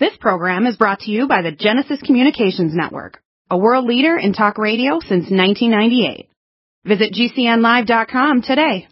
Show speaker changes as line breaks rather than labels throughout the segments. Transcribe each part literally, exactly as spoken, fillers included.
This program is brought to you by the Genesis Communications Network, a world leader in talk radio since nineteen ninety-eight. Visit G C N live dot com today.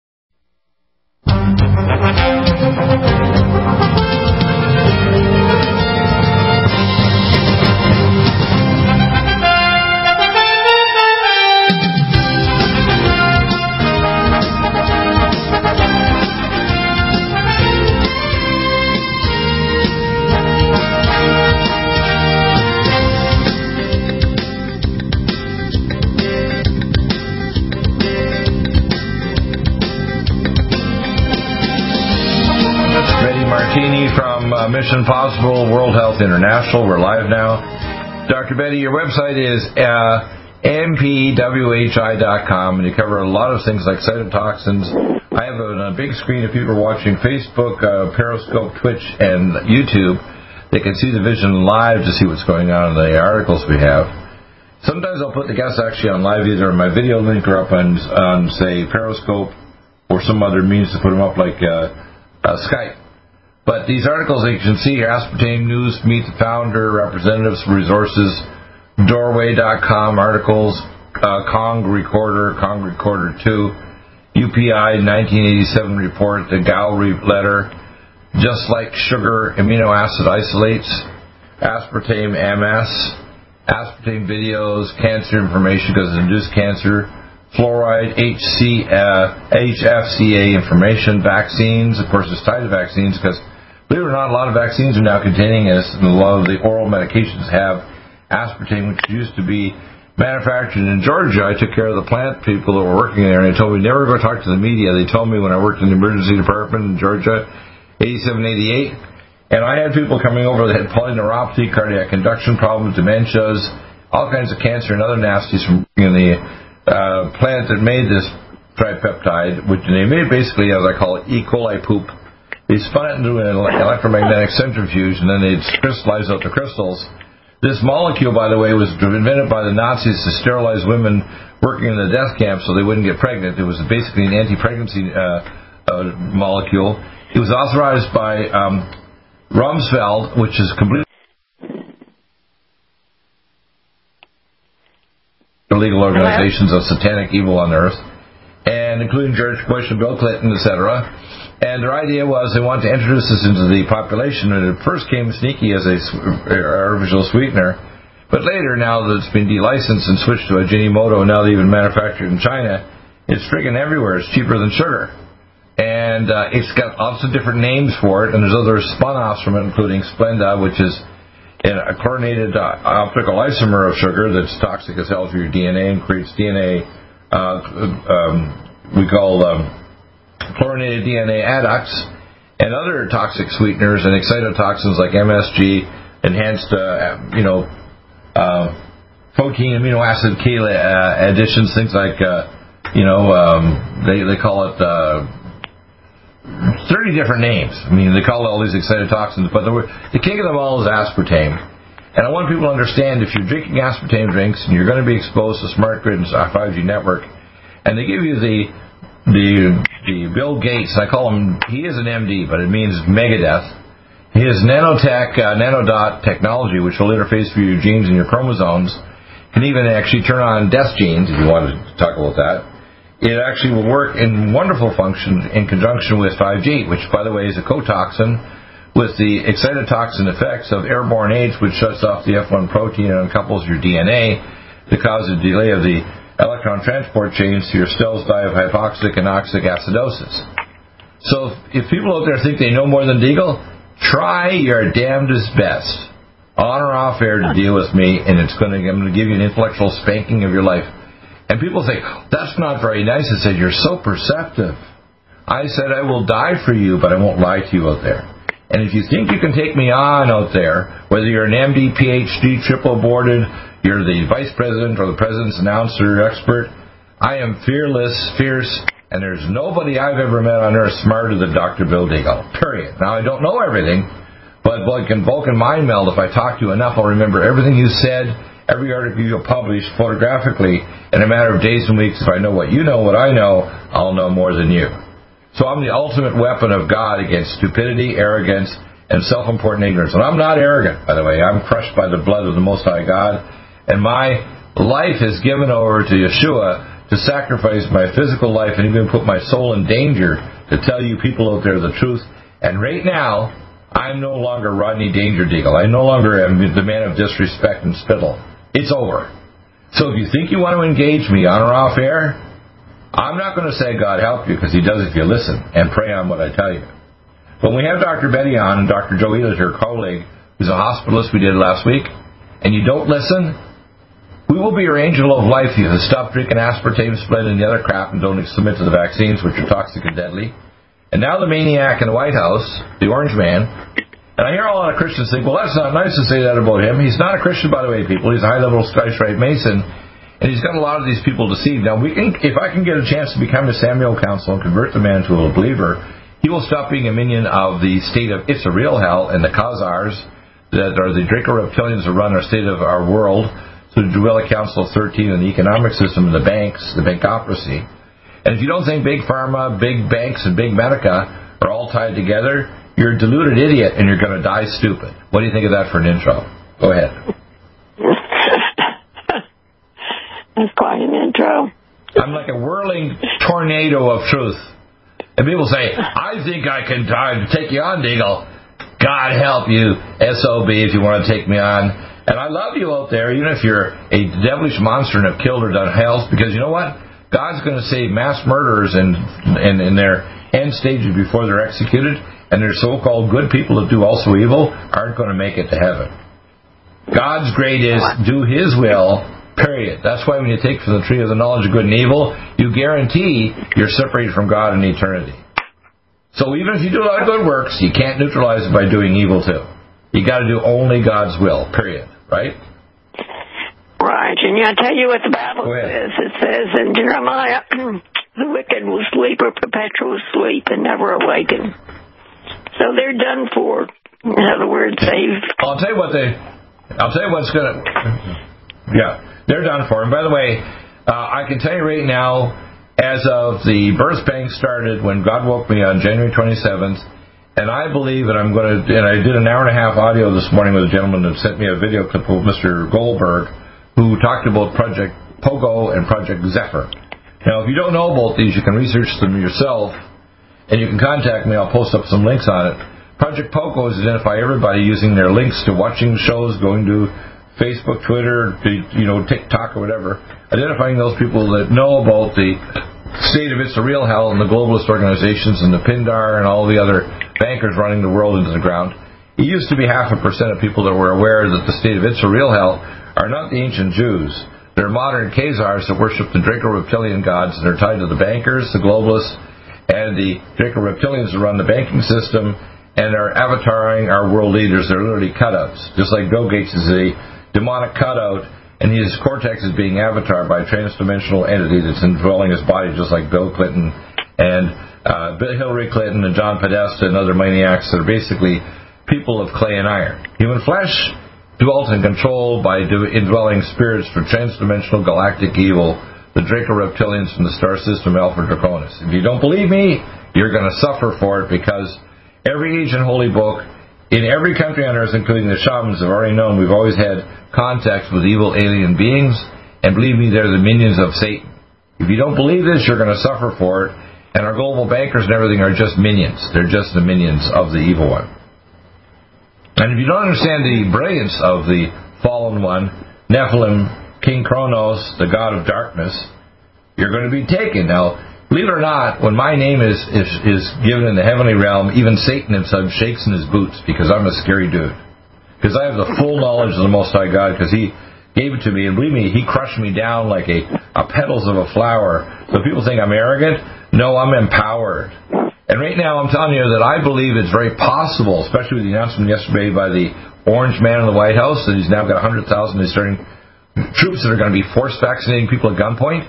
Martini from uh, Mission Possible World Health International. We're live now. Doctor Betty, your website is uh, M P W H I dot com, and you cover a lot of things like cytotoxins. I have a, a big screen if people are watching Facebook, uh, Periscope, Twitch, and YouTube. They can see the vision live to see what's going on in the articles we have. Sometimes I'll put the guests actually on live, either in my video link or up on, on say, Periscope or some other means to put them up like uh, uh, Skype. But these articles, as you can see here, Aspartame News, Meet the Founder, Representatives from Resources, Doorway dot com articles, uh, Kong Recorder, Kong Recorder two, U P I nineteen eighty-seven report, the Gowrie letter, Just Like Sugar, amino acid isolates, Aspartame M S, Aspartame videos, cancer information because it induced cancer, fluoride, H C, uh, H F C A information, vaccines. Of course, it's tied to vaccines because, believe it or not, a lot of vaccines are now containing this, and a lot of the oral medications have aspartame, which used to be manufactured in Georgia. I took care of the plant people that were working there, and they told me never go talk to the media. They told me when I worked in the emergency department in Georgia, eighty-seven, eighty-eight, and I had people coming over that had polyneuropathy, cardiac conduction problems, dementias, all kinds of cancer and other nasties from in the uh, plant that made this tripeptide, which they made basically, as I call it, E. coli poop. They spun it into an electromagnetic centrifuge, and then they'd crystallize out the crystals. This molecule, by the way, was invented by the Nazis to sterilize women working in the death camp so they wouldn't get pregnant. It was basically an anti-pregnancy uh, uh, molecule. It was authorized by um, Rumsfeld, which is completely illegal organizations of satanic evil on earth, and including George Bush and Bill Clinton, et cetera. And their idea was they wanted to introduce this into the population, and it first came sneaky as a artificial sweetener, but later, now that it's been delicensed and switched to Ajinomoto, and now they even manufacture it in China, it's friggin' everywhere. It's cheaper than sugar. And uh, it's got lots of different names for it, and there's other spun-offs from it, including Splenda, which is a chlorinated uh, optical isomer of sugar that's toxic as hell for your D N A and creates D N A, uh, um, we call... Um, chlorinated D N A adducts, and other toxic sweeteners and excitotoxins like M S G, enhanced, uh, you know, uh, protein amino acid K uh, additions, things like, uh, you know, um, they they call it uh, thirty different names. I mean, they call it all these excitotoxins, but the, the king of them all is aspartame. And I want people to understand, if you're drinking aspartame drinks and you're going to be exposed to smart grid and five G network, and they give you the The the Bill Gates, I call him, he is an M D, but it means megadeth. His nanotech, uh, nanodot technology, which will interface with your genes and your chromosomes, can even actually turn on death genes, if you wanted to talk about that. It actually will work in wonderful function in conjunction with five G, which, by the way, is a cotoxin with the excitotoxin effects of airborne AIDS, which shuts off the F one protein and uncouples your D N A to cause a delay of the electron transport chains to your cells die of hypoxic and oxic acidosis. So if people out there think they know more than Deagle, try your damnedest best, on or off air, to deal with me, and it's going to, I'm going to give you an intellectual spanking of your life. And people think, that's not very nice. I said, you're so perceptive. I said, I will die for you, but I won't lie to you out there. And if you think you can take me on out there, whether you're an M D, P H D, triple boarded, you're the vice president or the president's announcer expert, I am fearless, fierce, and there's nobody I've ever met on earth smarter than Doctor Bill Deagle, period. Now, I don't know everything, but Vulcan, Vulcan mind meld, if I talk to you enough, I'll remember everything you said, every article you published photographically, in a matter of days and weeks. If I know what you know, what I know, I'll know more than you. So I'm the ultimate weapon of God against stupidity, arrogance, and self-important ignorance. And I'm not arrogant, by the way. I'm crushed by the blood of the Most High God, and my life is given over to Yeshua to sacrifice my physical life and even put my soul in danger to tell you people out there the truth. And right now, I'm no longer Rodney Dangerdeagle. I no longer am the man of disrespect and spittle. It's over. So if you think you want to engage me on or off air, I'm not going to say God help you, because he does if you listen and pray on what I tell you. But when we have Doctor Betty on, and Doctor Joe Ehlers, your colleague, who's a hospitalist we did last week, and you don't listen, we will be your angel of life. You stop drinking aspartame, splendid, and the other crap, and don't submit to the vaccines, which are toxic and deadly. And now the maniac in the White House, the Orange Man, and I hear a lot of Christians think, well, that's not nice to say that about him. He's not a Christian, by the way, people. He's a high-level Skystripe Mason, and he's got a lot of these people deceived. Now, we can, if I can get a chance to become a Samuel counsel and convert the man to a believer, he will stop being a minion of the state of It's a Real Hell and the Khazars, that are the Draco reptilians that run our state of our world, so the Duella Council of thirteen and the economic system and the banks, the bankocracy. And if you don't think Big Pharma, Big Banks, and Big Medica are all tied together, you're a deluded idiot and you're going to die stupid. What do you think of that for an intro? Go ahead.
That's quite an intro.
I'm like a whirling tornado of truth. And people say, I think I can die to take you on, Deagle. God help you, S O B, if you want to take me on. And I love you out there, even if you're a devilish monster and have killed or done hells, because you know what? God's going to save mass murderers in, in, in their end stages before they're executed, and their so-called good people that do also evil aren't going to make it to heaven. God's grade is do his will, period. That's why when you take from the tree of the knowledge of good and evil, you guarantee you're separated from God in eternity. So even if you do a lot of good works, you can't neutralize it by doing evil too. You got to do only God's will, period. Right?
Right, and I tell you what the Bible says. It says in Jeremiah, the wicked will sleep a perpetual sleep and never awaken. So they're done for. In other words, they've...
I'll tell you what they... I'll tell you what's going to... Yeah, they're done for. And by the way, uh, I can tell you right now, as of the birth bank started when God woke me on January twenty-seventh, and I believe that I'm going to... And I did an hour and a half audio this morning with a gentleman that sent me a video clip of Mister Goldberg, who talked about Project Pogo and Project Zephyr. Now, if you don't know about these, you can research them yourself, and you can contact me. I'll post up some links on it. Project Pogo is to identify everybody using their links to watching shows, going to Facebook, Twitter, you know, TikTok or whatever, identifying those people that know about the state of It's a Real Hell and the globalist organizations and the Pindar and all the other bankers running the world into the ground. It used to be half a percent of people that were aware that the state of It's a Real Hell are not the ancient Jews. They're modern Khazars that worship the Draco reptilian gods, and they're tied to the bankers, the globalists, and the Draco reptilians that run the banking system, and are avataring our world leaders. They're literally cutouts. Just like Bill Gates is a demonic cutout, and his cortex is being avatared by a transdimensional entity that's indwelling his body, just like Bill Clinton and uh, Hillary Clinton and John Podesta and other maniacs that are basically people of clay and iron. Human flesh dwelt and controlled by indwelling spirits for transdimensional galactic evil, the Draco reptilians from the star system Alpha Draconis. If you don't believe me, you're going to suffer for it, because every ancient holy book in every country on earth, including the shamans, have already known we've always had contact with evil alien beings, and believe me, they're the minions of Satan. If you don't believe this, you're going to suffer for it, and our global bankers and everything are just minions. They're just the minions of the evil one. And if you don't understand the brilliance of the fallen one, Nephilim, King Kronos, the god of darkness, you're going to be taken. Now, believe it or not, when my name is, is, is given in the heavenly realm, even Satan himself shakes in his boots, because I'm a scary dude. Because I have the full knowledge of the Most High God, because he gave it to me, and believe me, he crushed me down like a, a petals of a flower. So people think I'm arrogant. No, I'm empowered. And right now, I'm telling you that I believe it's very possible, especially with the announcement yesterday by the Orange Man in the White House, that he's now got one hundred thousand he's starting troops that are going to be force vaccinating people at gunpoint,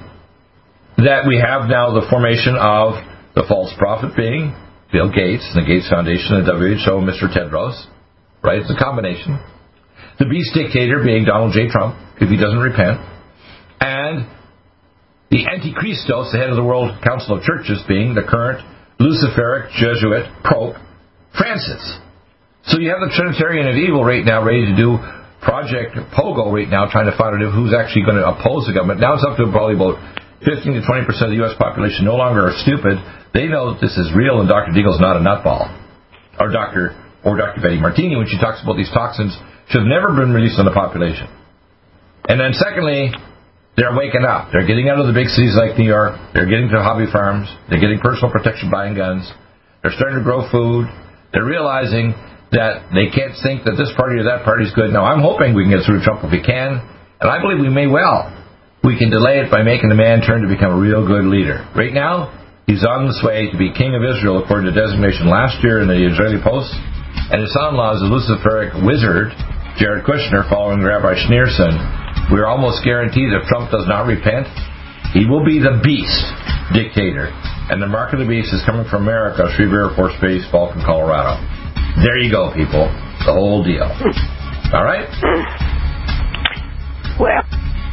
that we have now the formation of the false prophet being Bill Gates, the Gates Foundation, the W H O, Mister Tedros, right? It's a combination. The beast dictator being Donald J. Trump, if he doesn't repent, and the Antichristos, the head of the World Council of Churches, being the current Luciferic Jesuit Pope Francis. So you have the Trinitarian of Evil right now ready to do Project Pogo right now, trying to find out who's actually going to oppose the government. Now it's up to probably about fifteen to twenty percent of the U S population no longer are stupid. They know that this is real and Doctor Deagle's not a nutball. Or Doctor or Doctor Betty Martini, when she talks about these toxins, should have never been released on the population. And then secondly, they're waking up. They're getting out of the big cities like New York. They're getting to hobby farms. They're getting personal protection buying guns. They're starting to grow food. They're realizing that they can't think that this party or that party is good. Now, I'm hoping we can get through Trump if we can, and I believe we may well. We can delay it by making the man turn to become a real good leader. Right now, he's on his way to be king of Israel, according to designation last year in the Israeli Post, and his son-in-law is a Luciferic wizard, Jared Kushner, following Rabbi Schneerson. We're almost guaranteed if Trump does not repent, he will be the beast dictator. And the mark of the beast is coming from America, Schriever Air Force Base, Vulcan, Colorado. There you go, people. The whole deal. All right?
Well.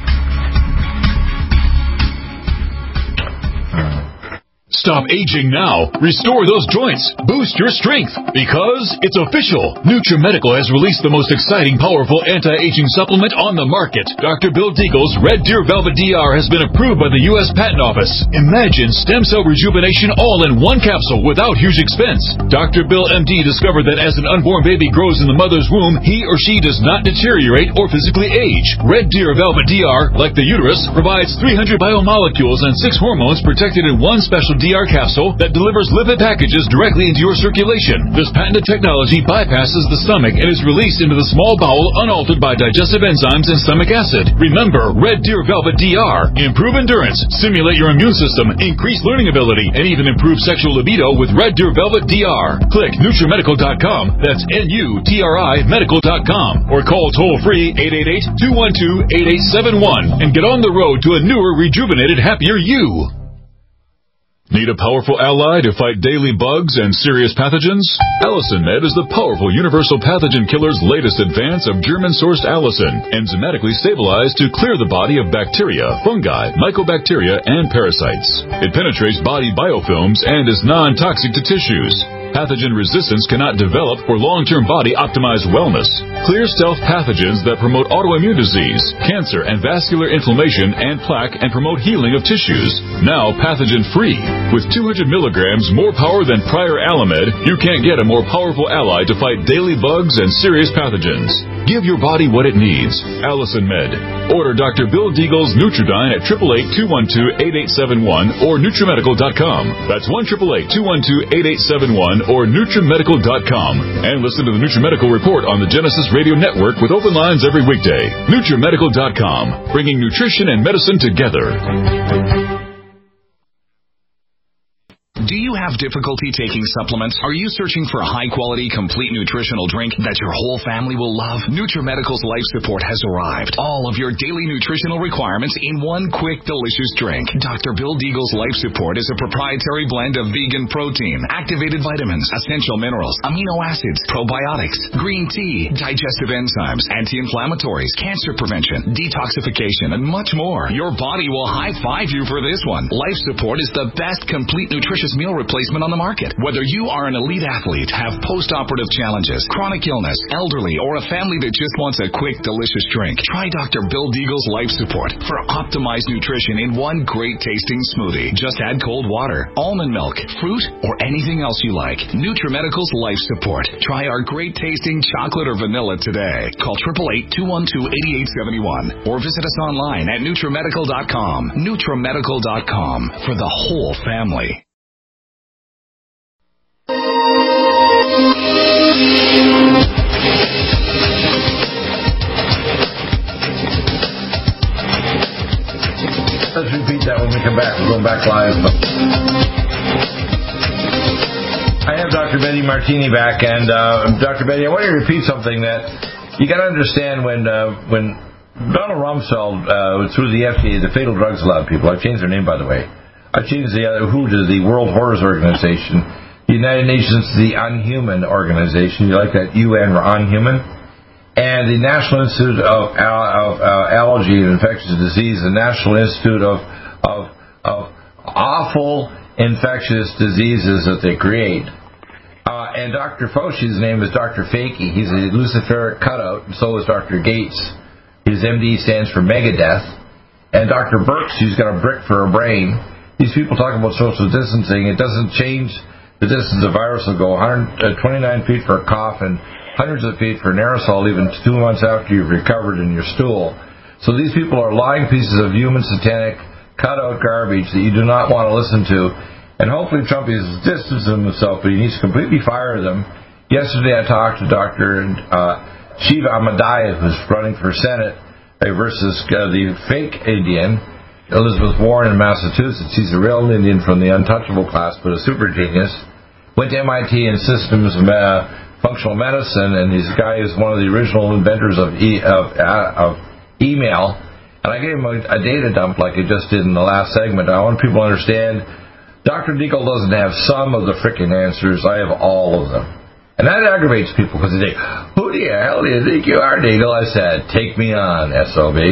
Stop aging now. Restore those joints. Boost your strength. Because it's official. NutriMedical has released the most exciting, powerful anti-aging supplement on the market. Doctor Bill Deagle's Red Deer Velvet D R has been approved by the U S Patent Office. Imagine stem cell rejuvenation all in one capsule without huge expense. Doctor Bill M D discovered that as an unborn baby grows in the mother's womb, he or she does not deteriorate or physically age. Red Deer Velvet D R, like the uterus, provides three hundred biomolecules and six hormones protected in one special D R capsule that delivers lipid packages directly into your circulation. This patented technology bypasses the stomach and is released into the small bowel unaltered by digestive enzymes and stomach acid. Remember, Red Deer Velvet D R. Improve endurance, stimulate your immune system, increase learning ability, and even improve sexual libido with Red Deer Velvet D R. Click NutriMedical dot com, that's N U T R I medical dot com, or call toll-free eight eight eight, two one two, eight eight seven one and get on the road to a newer, rejuvenated, happier you. Need a powerful ally to fight daily bugs and serious pathogens? Allicin Med is the powerful universal pathogen killer's latest advance of German-sourced allicin, enzymatically stabilized to clear the body of bacteria, fungi, mycobacteria, and parasites. It penetrates body biofilms and is non-toxic to tissues. Pathogen resistance cannot develop for long-term body-optimized wellness. Clear stealth pathogens that promote autoimmune disease, cancer, and vascular inflammation and plaque and promote healing of tissues. Now pathogen-free. With two hundred milligrams more power than prior Alamed, you can't get a more powerful ally to fight daily bugs and serious pathogens. Give your body what it needs. Allicin Med. Order Doctor Bill Deagle's Nutridyne at eight eight eight, two one two, eight eight seven one or NutriMedical dot com. That's one eight eight eight, two one two, eight eight seven one or NutriMedical dot com. And listen to the NutriMedical Report on the Genesis Radio Network with open lines every weekday. NutriMedical dot com, bringing nutrition and medicine together.
Do you have difficulty taking supplements? Are you searching for a high-quality, complete nutritional drink that your whole family will love? NutriMedical's Life Support has arrived. All of your daily nutritional requirements in one quick, delicious drink. Doctor Bill Deagle's Life Support is a proprietary blend of vegan protein, activated vitamins, essential minerals, amino acids, probiotics, green tea, digestive enzymes, anti-inflammatories, cancer prevention, detoxification, and much more. Your body will high-five you for this one. Life Support is the best complete nutritious meal replacement on the market. Whether you are an elite athlete, have post-operative challenges, chronic illness, elderly, or a family that just wants a quick, delicious drink, try Doctor Bill Deagle's Life Support for optimized nutrition in one great-tasting smoothie. Just add cold water, almond milk, fruit, or anything else you like. NutriMedical's Life Support. Try our great-tasting chocolate or vanilla today. Call eight eight eight, two one two, eight eight seven one or visit us online at NutriMedical dot com. NutriMedical dot com for the whole family.
Let's repeat that when we come back. We're going back live. I have Doctor Betty Martini back, and uh, Doctor Betty, I want you to repeat something that you got to understand when uh, when Donald Rumsfeld uh, through the F D A, the Fatal Drugs Lab people. I've changed their name, by the way. I've changed the uh, W H O to the World Horrors Organization. The United Nations, the Unhuman Organization. You like that? U N or Unhuman? And the National Institute of, Al- of uh, Allergy and Infectious Disease, the National Institute of, of, of awful infectious diseases that they create. Uh, Uh, and Doctor Fauci's name is Doctor Fakey. He's a Luciferic cutout, and so is Doctor Gates. His M D stands for Megadeth. And Doctor Birx, who's got a brick for a brain. These people talk about social distancing. It doesn't change the distance a virus will go. one hundred twenty-nine feet for a cough and hundreds of feet for an aerosol, even two months after you've recovered in your stool. So these people are lying pieces of human satanic cut-out garbage that you do not want to listen to. And hopefully Trump is distancing himself, but he needs to completely fire them. Yesterday I talked to Doctor Uh, Shiva Ahmadiyya, who's running for Senate, uh, versus uh, the fake Indian, Elizabeth Warren in Massachusetts. He's a real Indian from the untouchable class, but a super genius. Went to M I T in systems uh, functional medicine, and this guy is one of the original inventors of, e- of, uh, of email. And I gave him a, a data dump like I just did in the last segment. I want people to understand Doctor Deagle doesn't have some of the frickin' answers. I have all of them. And that aggravates people because they say, who the hell do you think you are, Deagle? I said, take me on, S O B.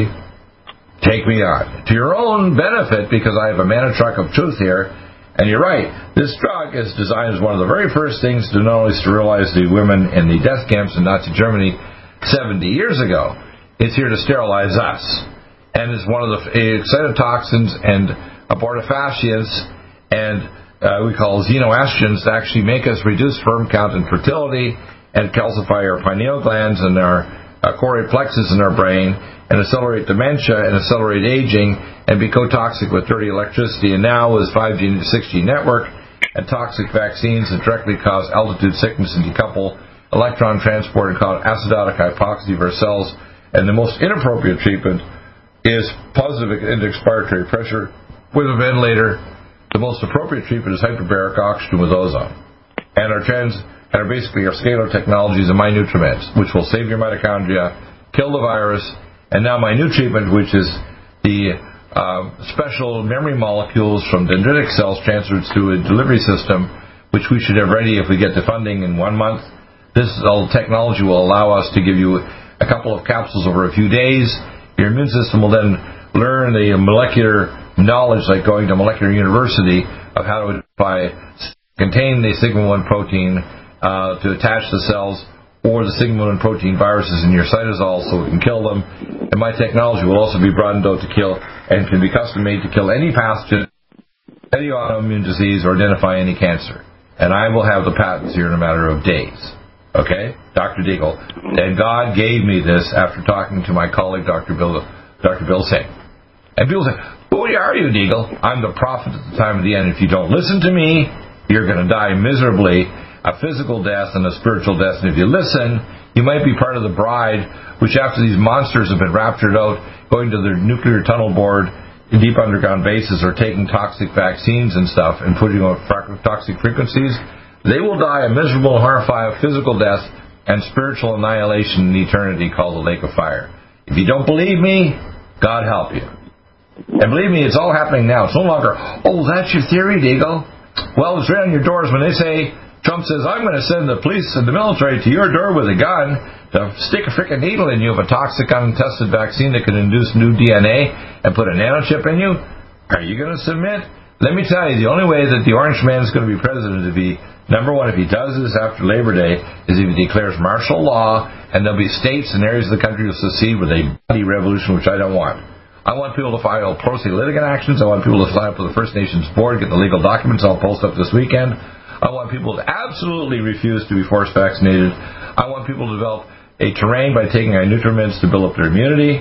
Take me on. To your own benefit, because I have a mana truck of truth here. And you're right, this drug is designed as one of the very first things to not only sterilize the women in the death camps in Nazi Germany seventy years ago, it's here to sterilize us. And it's one of the excitotoxins and abortifacients and uh, we call xenoestrogens that actually make us reduce sperm count and fertility and calcify our pineal glands and our uh, choroid plexus in our brain and accelerate dementia and accelerate aging and be co-toxic with dirty electricity. And now with five G and six G network and toxic vaccines that directly cause altitude sickness and decouple electron transport and cause acidotic hypoxia of our cells. And the most inappropriate treatment is positive expiratory pressure with a ventilator. The most appropriate treatment is hyperbaric oxygen with ozone. And our trans and are basically our scalar technologies and MyNutriments, which will save your mitochondria, kill the virus, and now my new treatment, which is the uh, special memory molecules from dendritic cells transferred through a delivery system, which we should have ready if we get the funding in one month. This all technology will allow us to give you a couple of capsules over a few days. Your immune system will then learn the molecular knowledge, like going to molecular university, of how to identify, contain the sigma one protein uh, to attach the cells, or the sigma one protein viruses in your cytosol so it can kill them. And my technology will also be broadened out to kill and can be custom made to kill any pathogen, any autoimmune disease, or identify any cancer. And I will have the patents here in a matter of days. Okay? Doctor Deagle. And God gave me this after talking to my colleague, Doctor Bill, Doctor Bill Singh. And people say, who are you, Deagle? I'm the prophet at the time of the end. If you don't listen to me, you're going to die miserably, a physical death and a spiritual death. And if you listen, you might be part of the bride, which after these monsters have been raptured out, going to their nuclear tunnel board in deep underground bases or taking toxic vaccines and stuff and putting out toxic frequencies, they will die a miserable, horrifying physical death and spiritual annihilation in eternity called the lake of fire. If you don't believe me, God help you. And believe me, it's all happening now. It's no longer, oh, that's your theory, Deagle. Well, it's right on your doors when they say, Trump says, I'm going to send the police and the military to your door with a gun to stick a freaking needle in you of a toxic, untested vaccine that can induce new D N A and put a nanochip in you. Are you going to submit? Let me tell you, the only way that the Orange Man is going to be president to be, number one, if he does this after Labor Day, is if he declares martial law, and there'll be states and areas of the country that secede with a bloody revolution, which I don't want. I want people to file pro se litigant actions. I want people to sign up for the First Nations Board, get the legal documents I'll post up this weekend. I want people to absolutely refuse to be force vaccinated. I want people to develop a terrain by taking our nutriments to build up their immunity.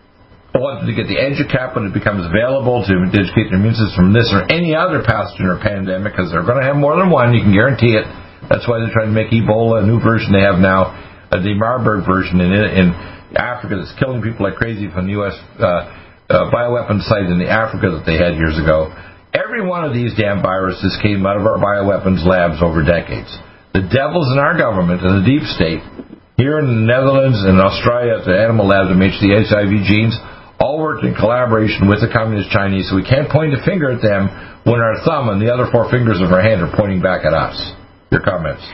I want them to get the EduCap when it becomes available to educate their immune system from this or any other pathogen or pandemic, because they're going to have more than one. You can guarantee it. That's why they're trying to make Ebola, a new version they have now, uh, the Marburg version in, in Africa that's killing people like crazy from the U S Uh, Uh, bioweapon site in the Africa that they had years ago. Every one of these damn viruses came out of our bioweapons labs over decades. The devils in our government and the deep state, here in the Netherlands and Australia at the animal lab that makes the H I V genes, all worked in collaboration with the communist Chinese, so we can't point a finger at them when our thumb and the other four fingers of our hand are pointing back at us. Your comments?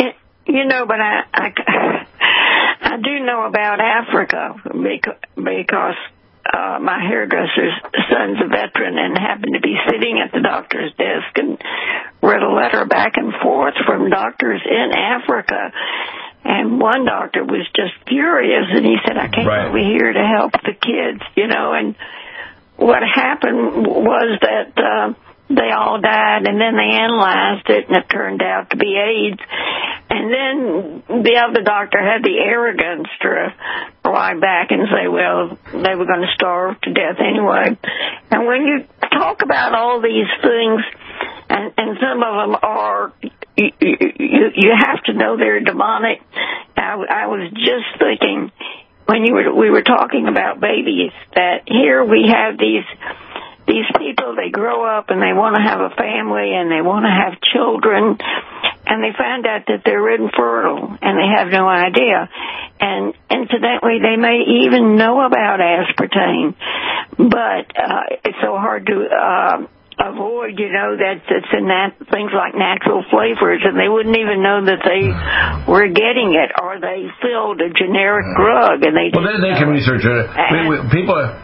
You know, but I, I, I do know about Africa because Uh, my hairdresser's son's a veteran and happened to be sitting at the doctor's desk and read a letter back and forth from doctors in Africa. And one doctor was just furious, and he said, I came right. over here to help the kids, you know. And what happened was that uh, they all died, and then they analyzed it, and it turned out to be AIDS. And then the other doctor had the arrogance to lie back and say, well, they were going to starve to death anyway. And when you talk about all these things, and, and some of them are, you, you, you have to know they're demonic. I, I was just thinking, when you were, we were talking about babies, that here we have these these people, they grow up and they want to have a family and they want to have children, and they find out that they're infertile and they have no idea. And incidentally, they may even know about aspartame, but uh, it's so hard to uh, avoid, you know, that it's in that, things like natural flavors, and they wouldn't even know that they were getting it, or they filled a generic drug. And they
well, then they can research it. I mean, people are...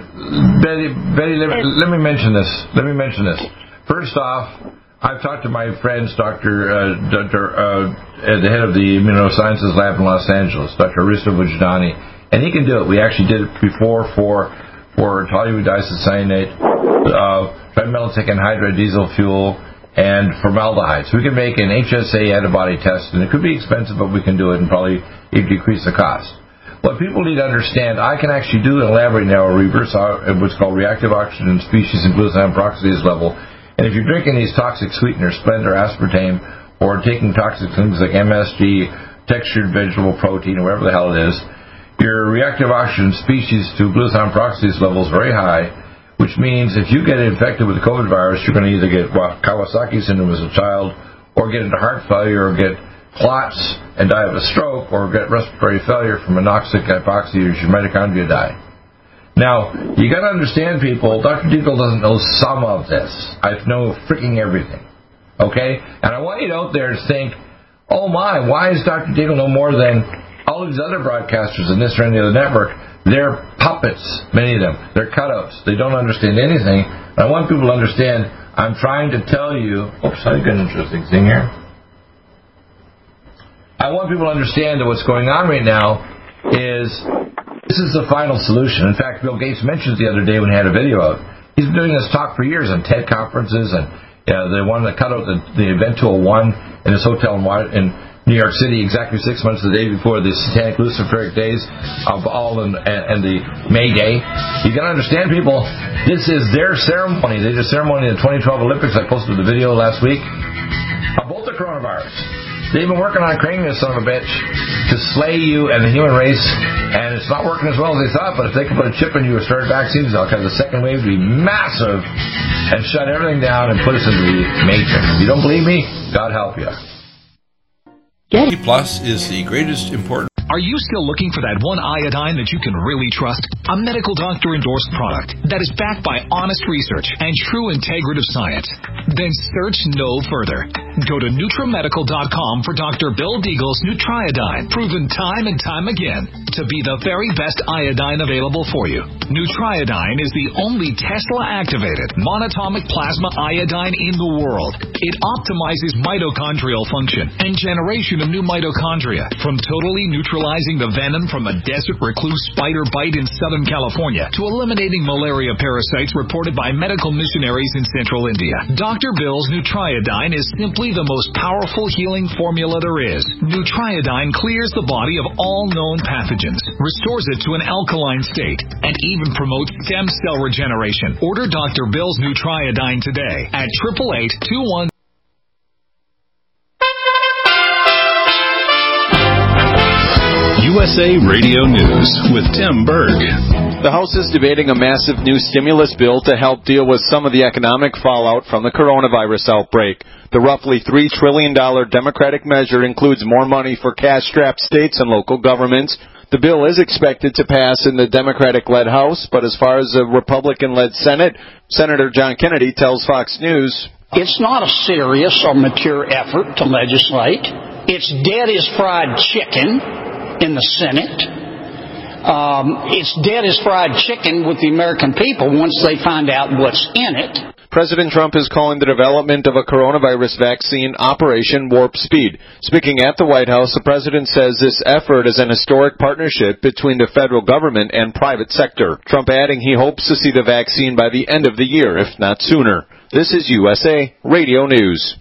Betty, Betty, let, let me mention this. Let me mention this. First off, I've talked to my friends, Doctor Uh, Doctor Uh, the head of the Immunosciences Lab in Los Angeles, Doctor Aristo Vujdani, and he can do it. We actually did it before for for toluene isocyanate, uh, trimethyl anhydride diesel fuel, and formaldehyde. So we can make an H S A antibody test, and it could be expensive, but we can do it and probably even decrease the cost. What people need to understand, I can actually do in a lab right now a reverse, what's called reactive oxygen species and glutathione peroxidase level. And if you're drinking these toxic sweeteners, Splenda or aspartame, or taking toxic things like M S G, textured vegetable protein, or whatever the hell it is, your reactive oxygen species to glutathione peroxidase level is very high, which means if you get infected with the COVID virus, you're going to either get well, Kawasaki syndrome as a child, or get into heart failure, or get clots and die of a stroke, or get respiratory failure from anoxic hypoxia, or your mitochondria die. Now, you got to understand, people, Doctor Deagle doesn't know some of this. I know freaking everything. Okay? And I want you out there to think, oh my, why does Doctor Deagle know more than all these other broadcasters in this or any other network? They're puppets, many of them. They're cutouts. They don't understand anything. And I want people to understand, I'm trying to tell you, oops, I got an interesting thing here. I want people to understand that what's going on right now is this is the final solution. In fact, Bill Gates mentioned the other day when he had a video out. He's been doing this talk for years on TED conferences, and you know, they wanted to cut out the, the event two oh one in his hotel in, in New York City exactly six months the day before the Satanic Luciferic days of all and, and, and the May Day. You got to understand, people, this is their ceremony. They did a ceremony in the twenty twelve Olympics. I posted the video last week about the coronavirus. They've been working on creating this son of a bitch to slay you and the human race, and it's not working as well as they thought, but if they can put a chip in you or start vaccines, they'll cause the second wave to be massive and shut everything down and put us into the matrix. If you don't believe me, God help you.
Getty Plus is the greatest important...
Are you still looking for that one iodine that you can really trust? A medical doctor-endorsed product that is backed by honest research and true integrative science? Then search no further. Go to NutriMedical dot com for Doctor Bill Deagle's Nutriodine, proven time and time again to be the very best iodine available for you. Nutriodine is the only Tesla-activated monatomic plasma iodine in the world. It optimizes mitochondrial function and generation of new mitochondria, from totally neutralizing the venom from a desert recluse spider bite in Southern California to eliminating malaria parasites reported by medical missionaries in central India. Doctor Bill's Nutriodine is simply the most powerful healing formula there is. Nutriodine clears the body of all known pathogens, restores it to an alkaline state, and even promotes stem cell regeneration. Order Doctor Bill's Nutriodine today at eight eight eight, two one.
U S A Radio News with Tim Berg.
The House is debating a massive new stimulus bill to help deal with some of the economic fallout from the coronavirus outbreak. The roughly three trillion dollars Democratic measure includes more money for cash-strapped states and local governments. The bill is expected to pass in the Democratic-led House, but as far as the Republican-led Senate, Senator John Kennedy tells Fox News,
"It's not a serious or mature effort to legislate. It's dead as fried chicken in the Senate. Um, it's dead as fried chicken with the American people once they find out what's in it."
President Trump is calling the development of a coronavirus vaccine Operation Warp Speed. Speaking at the White House, the president says this effort is an historic partnership between the federal government and private sector. Trump adding he hopes to see the vaccine by the end of the year, if not sooner. This is U S A Radio News.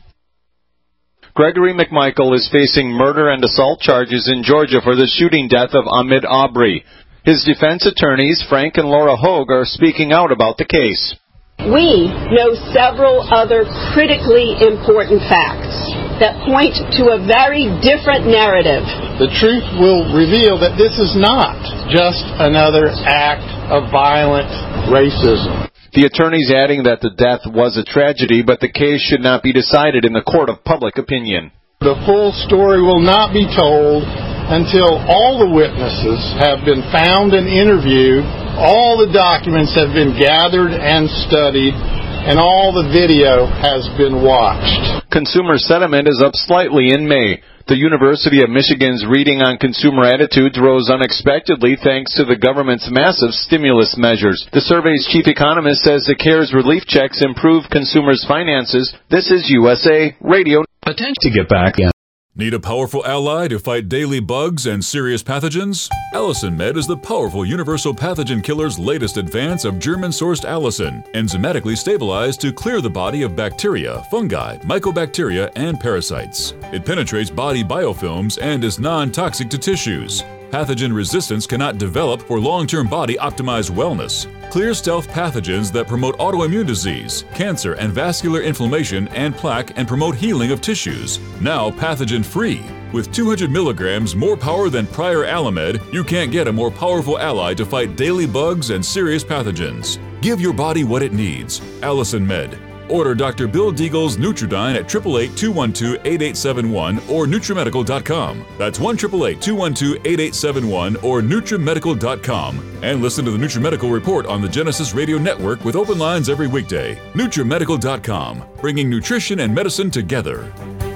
Gregory McMichael is facing murder and assault charges in Georgia for the shooting death of Ahmaud Arbery. His defense attorneys, Frank and Laura Hogue, are speaking out about the case.
We know several other critically important facts that point to a very different narrative.
The truth will reveal that this is not just another act of violent racism.
The attorneys adding that the death was a tragedy, but the case should not be decided in the court of public opinion.
The full story will not be told until all the witnesses have been found and interviewed, all the documents have been gathered and studied, and all the video has been watched.
Consumer sentiment is up slightly in May. The University of Michigan's reading on consumer attitudes rose unexpectedly thanks to the government's massive stimulus measures. The survey's chief economist says the CARES relief checks improve consumers' finances. This is U S A Radio.
Attention to get back in. Need a powerful ally to fight daily bugs and serious pathogens? Allicin Med is the powerful universal pathogen killer's latest advance of German-sourced allicin, enzymatically stabilized to clear the body of bacteria, fungi, mycobacteria, and parasites. It penetrates body biofilms and is non-toxic to tissues. Pathogen resistance cannot develop for long-term body-optimized wellness. Clear stealth pathogens that promote autoimmune disease, cancer and vascular inflammation and plaque and promote healing of tissues. Now pathogen-free. With two hundred milligrams more power than prior Alamed, you can't get a more powerful ally to fight daily bugs and serious pathogens. Give your body what it needs. Allicin Med. Order Doctor Bill Deagle's Nutridyne at eight eight eight, two one two, eight eight seven one or Nutrimedical dot com. That's one eight eight eight, two one two, eight eight seven one or Nutrimedical dot com. And listen to the Nutrimedical Report on the Genesis Radio Network with open lines every weekday. Nutrimedical dot com, bringing nutrition and medicine together.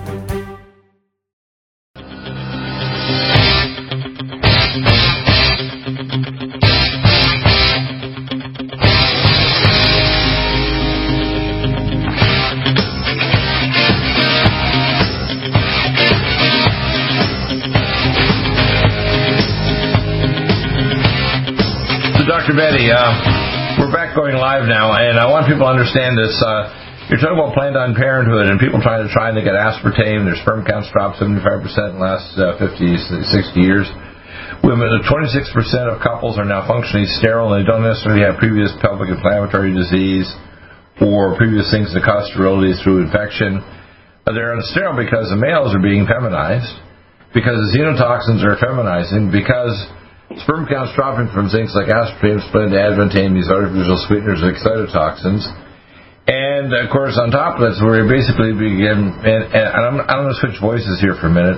Doctor Betty, uh, we're back going live now, and I want people to understand this. Uh, you're talking about planned parenthood and people trying to try and get aspartame. Their sperm counts dropped seventy-five percent in the last uh, fifty, sixty years. Women, twenty-six percent of couples are now functionally sterile, and they don't necessarily have previous pelvic inflammatory disease or previous things that cause sterility through infection. Uh, they're sterile because the males are being feminized, because the xenotoxins are feminizing, because sperm counts dropping from things like aspartame, splendid, advantame, these artificial sweeteners like cytotoxins. And, of course, on top of that, so we're basically begin, and, and I'm, I'm going to switch voices here for a minute.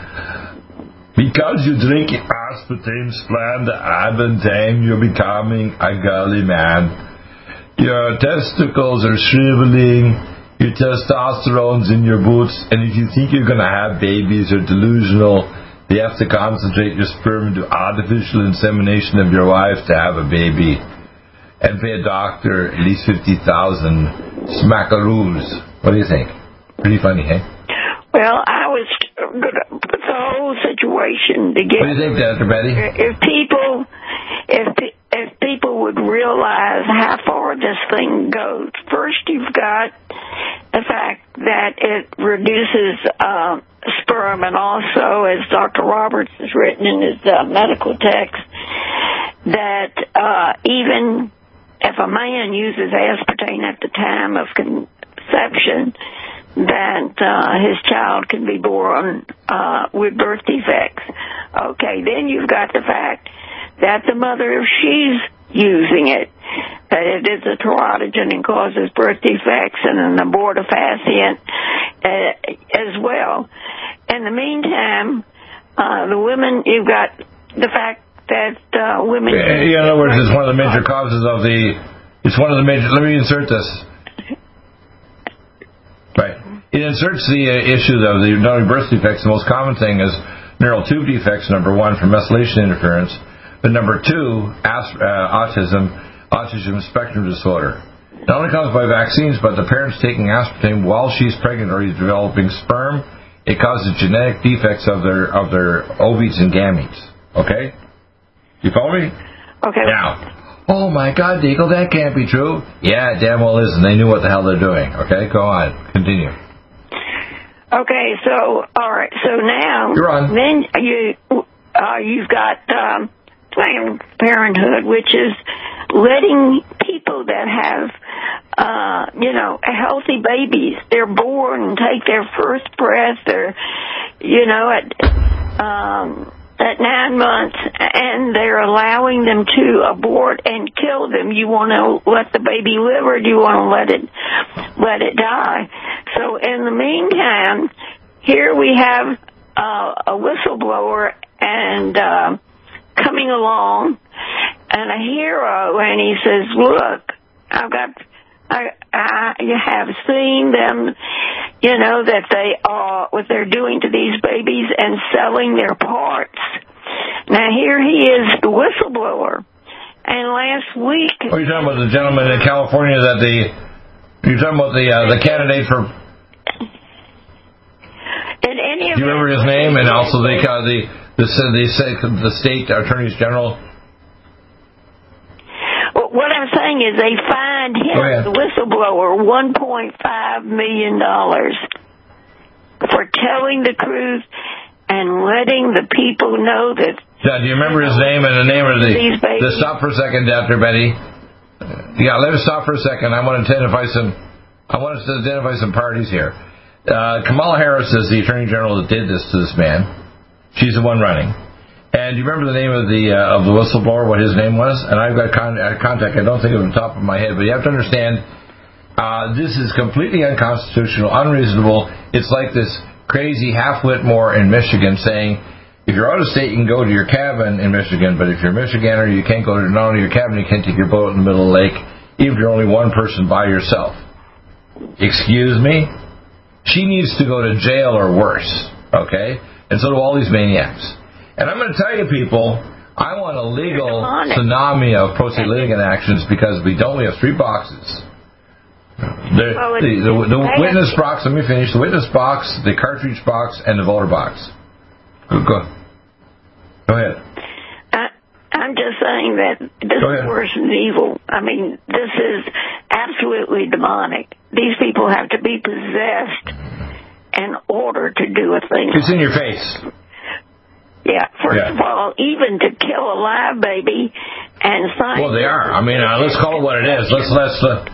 Because you drink aspartame, splendid, advantame, you're becoming a girly man. Your testicles are shriveling, your testosterone's in your boots, and if you think you're going to have babies, you're delusional. You have to concentrate your sperm into artificial insemination of your wife to have a baby, and pay a doctor at least fifty thousand smackaroos. What do you think? Pretty funny, hey?
Well, I was going to put the whole situation together.
What do you think, Doctor Betty?
If people, if if people would realize how far this thing goes, first you've got the fact that it reduces uh, sperm, and also, as Doctor Roberts has written in his uh, medical text, that uh, even if a man uses aspartame at the time of conception, that uh, his child can be born uh, with birth defects. Okay, then you've got the fact that the mother, if she's using it, that it is a teratogen and causes birth defects and an abortifacient uh, as well. In the meantime, uh, the women, you've got the fact that uh, women...
In other words, it's one of the major causes of the... It's one of the major... Let me insert this. Right. It inserts the uh, issue, though, the not only birth defects. The most common thing is neural tube defects, number one, from methylation interference. But number two, as, uh, autism, autism spectrum disorder. Not only caused by vaccines, but the parents taking aspartame while she's pregnant or he's developing sperm, it causes genetic defects of their of their ovaries and gametes. Okay? You follow me?
Okay.
Now, oh my God, Deagle, that can't be true. Yeah, it damn well is, and they knew what the hell they're doing. Okay, go on. Continue.
Okay, so, all right, so now...
You're on.
Then you, uh, you've got um, Planned Parenthood, which is letting people that have, uh, you know, healthy babies, they're born and take their first breath, they're, you know, at... Um, at nine months, and they're allowing them to abort and kill them. You want to let the baby live, or do you want to let it let it die? So in the meantime, here we have uh, a whistleblower and uh, coming along, and a hero, and he says, "Look, I've got." I, I you have seen them, you know, that they are, what they're doing to these babies and selling their parts. Now, here he is, the whistleblower. And last week...
Oh, you're talking about the gentleman in California that the... You're talking about the uh, the candidate for...
In any
Do you remember his name? And also the, uh, the, the, the, the state attorneys general...
What I'm saying is they fined him, the whistleblower, one point five million dollars for telling the truth and letting the people know that...
Yeah, do you remember his name and the name of the...
These babies.
the stop for a second, Doctor Betty. Yeah, let us stop for a second. I want to identify some... I want us to identify some parties here. Uh, Kamala Harris is the Attorney General that did this to this man. She's the one running. And do you remember the name of the uh, of the whistleblower, what his name was? And I've got con- uh, contact, I don't think of it on the top of my head, but you have to understand, uh, this is completely unconstitutional, unreasonable. It's like this crazy half-Whitmore in Michigan saying, if you're out of state, you can go to your cabin in Michigan, but if you're a Michiganer, you can't go to not only your cabin, you can't take your boat in the middle of the lake, even if you're only one person by yourself. Excuse me? She needs to go to jail or worse, okay? And so do all these maniacs. And I'm going to tell you, people, I want a legal tsunami of pro se litigant actions because we don't. We have three boxes. The,
well,
the, the, the witness box, let me finish. The witness box, the cartridge box, and the voter box. Go, go, go ahead.
I, I'm just saying that this is worse than evil. I mean, this is absolutely demonic. These people have to be possessed in order to do a thing.
It's in your face.
Yeah, first
yeah.
of all, even to kill a live baby and sign...
Well, they are. I mean, uh, let's call it what it is. Let's... let's uh...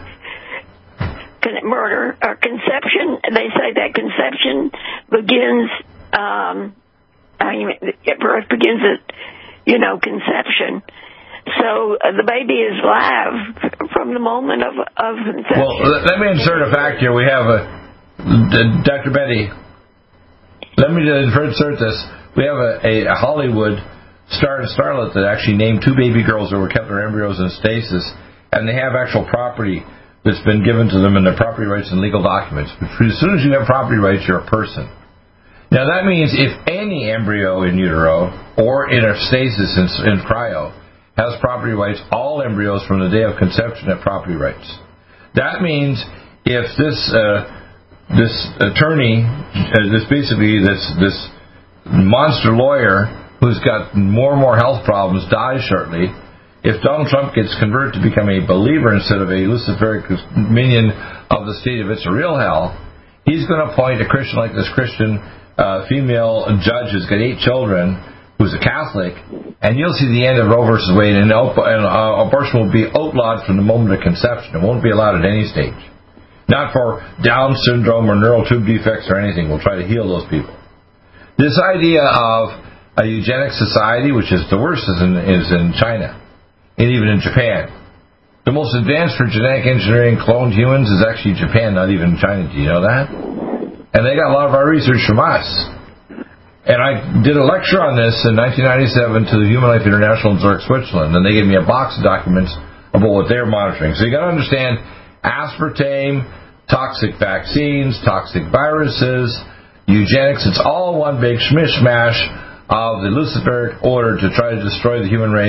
Murder or conception, they say that conception begins... Um, I mean, birth begins at, you know, conception. So uh, the baby is live from the moment of, of conception.
Well, let me insert a fact here. We have a... Uh, Doctor Betty, let me insert this. We have a, a, a Hollywood star and starlet that actually named two baby girls that were kept their embryos in stasis, and they have actual property that's been given to them in their property rights and legal documents. But as soon as you have property rights, you're a person. Now that means if any embryo in utero or in a stasis in, in cryo has property rights, all embryos from the day of conception have property rights. That means if this uh, this attorney, uh, this basically this this monster lawyer who's got more and more health problems dies shortly, if Donald Trump gets converted to become a believer instead of a Luciferic minion of the state of it's a real hell, he's going to appoint a Christian like this Christian uh, female judge who's got eight children, who's a Catholic, and you'll see the end of Roe versus Wade, and, and uh, abortion will be outlawed from the moment of conception. It won't be allowed at any stage. Not for Down syndrome or neural tube defects or anything. We'll try to heal those people. This idea of a eugenic society, which is the worst, is in, is in China, and even in Japan. The most advanced for genetic engineering cloned humans is actually Japan, not even China. Do you know that? And they got a lot of our research from us. And I did a lecture on this in nineteen ninety-seven to the Human Life International in Zurich, Switzerland, and they gave me a box of documents about what they're monitoring. So you got to understand aspartame, toxic vaccines, toxic viruses, eugenics, it's all one big schmishmash of the Luciferic order to try to destroy the human race